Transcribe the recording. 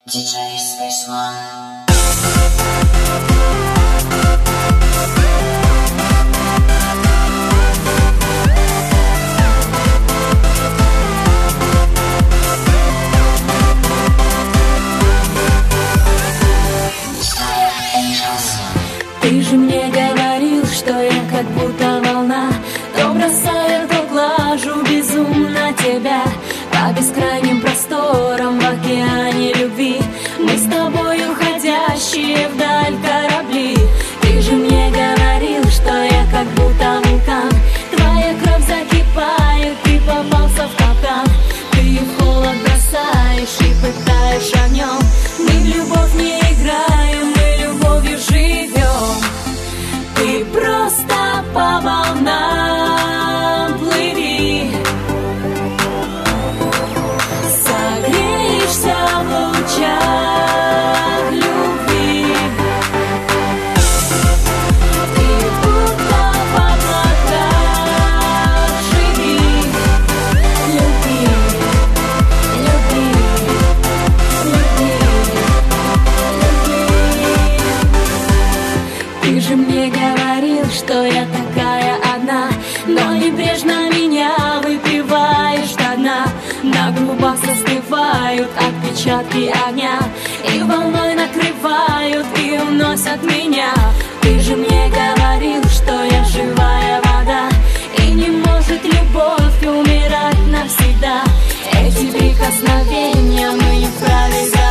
DJ Space One. Ты же мне говорил, что я как будто волна, то бросаю, то глажу безумно тебя по бескрайним просторам в океане любви. Мы с тобой уходящие вдаль корабли. Ты же мне говорил, что я как будто вулкан, твоя кровь закипает, ты попался в капкан. Ты в холод бросаешь и пытаешь огнем. Мы в любовь не играем, мы любовью живем. Ты просто по волнам плыви, согреешься в лучах любви. Ты будто в облаках живи, люби, люби, люби, люби. Ты же мне говорил, что я такая одна, но небрежно меня выпиваешь до дна. На губах застывают отпечатки огня, и волной накрывают и уносят меня. Ты же мне говорил, что я живая вода, и не может любовь умирать навсегда. Эти прикосновения мы не вправе забыть.